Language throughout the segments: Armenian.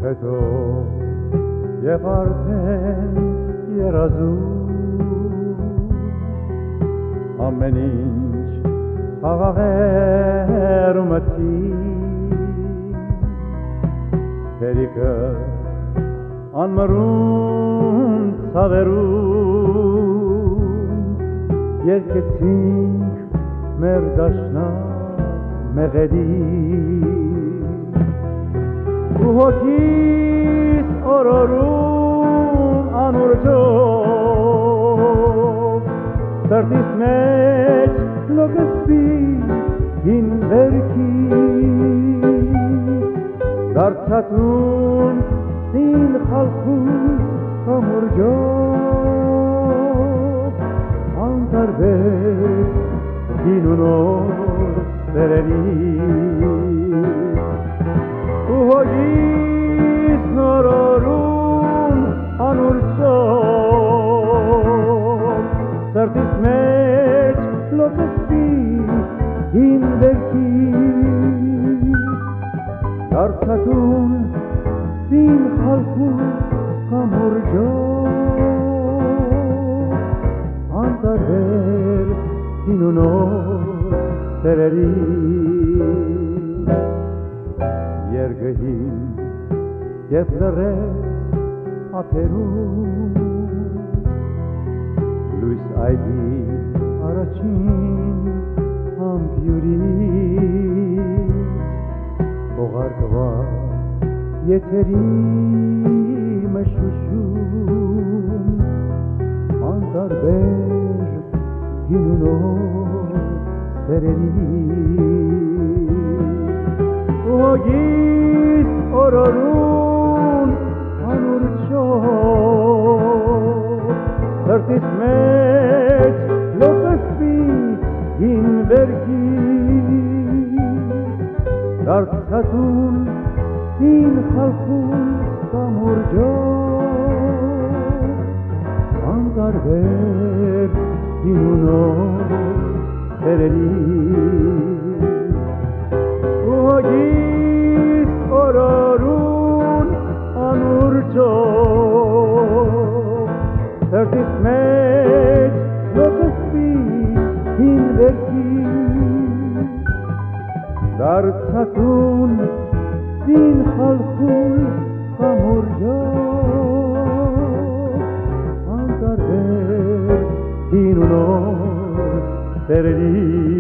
հետո եւ արդեն երազում ամեն ինչ խաղաղեր ու մթի Հերիկը անմռուն ցավերում երկեցինք մեր դաշնակ մեղեդի ու հոգիս օրորում անուրջով սրտիս մեջ լոգսվի հին վերքի դարձատուն սին խալխում կամուրջով անտարբեր հին ու նոր սերերի ու հոգիս նորորում անուրջով սրտիս մեջ լոգսվի հին վերքի Դարձատուն սին խալխում կամուրջով անտարբեր հին ու նոր սերերի Երգհին և լրես ափերում լույս այդի առաջին ամպյուրից Հողարկված եթերի մշուշում անտարբեր հին ու նոր սերերի Հոգիս օրորուն անուրջով սրտիս մեջ լոգսվի հին վերքի Դարձատուն սին խալխում կամուրջով անտարբեր հին ու նոր սերերի Հոգիս օրորուն անուրջով սրտիս մեջ լոգսվի հին վերքի Դարձատուն սին խալխում կամուրջով անտարբեր հին ու նոր սերերի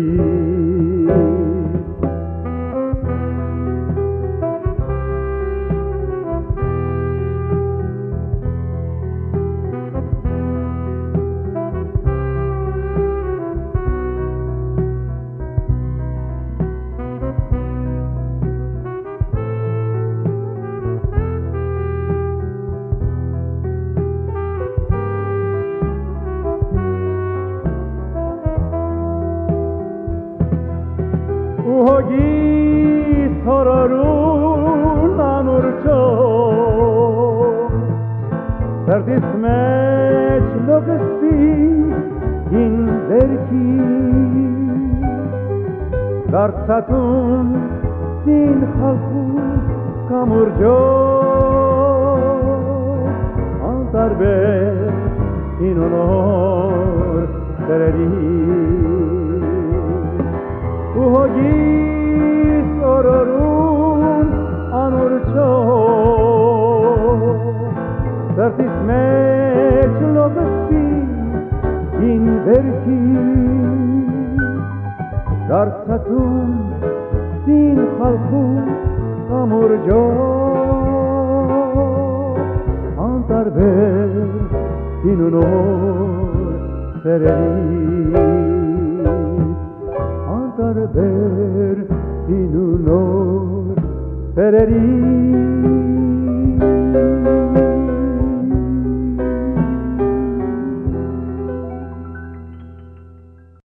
Հոգիս օրորուն անուրջով սրտիս մեջ լոգսվի հին վերքի Դարձատուն սին խալխում կամուրջով անտարբեր հին ու նոր սերերի ու հոգիս օրորուն անուրջով սրտիս մեջ լոգսվի հին վերքի Դարձատուն սին խալխում կամուրջով անտարբեր հին ու նոր սերերի Antarber hinn u nor, pereri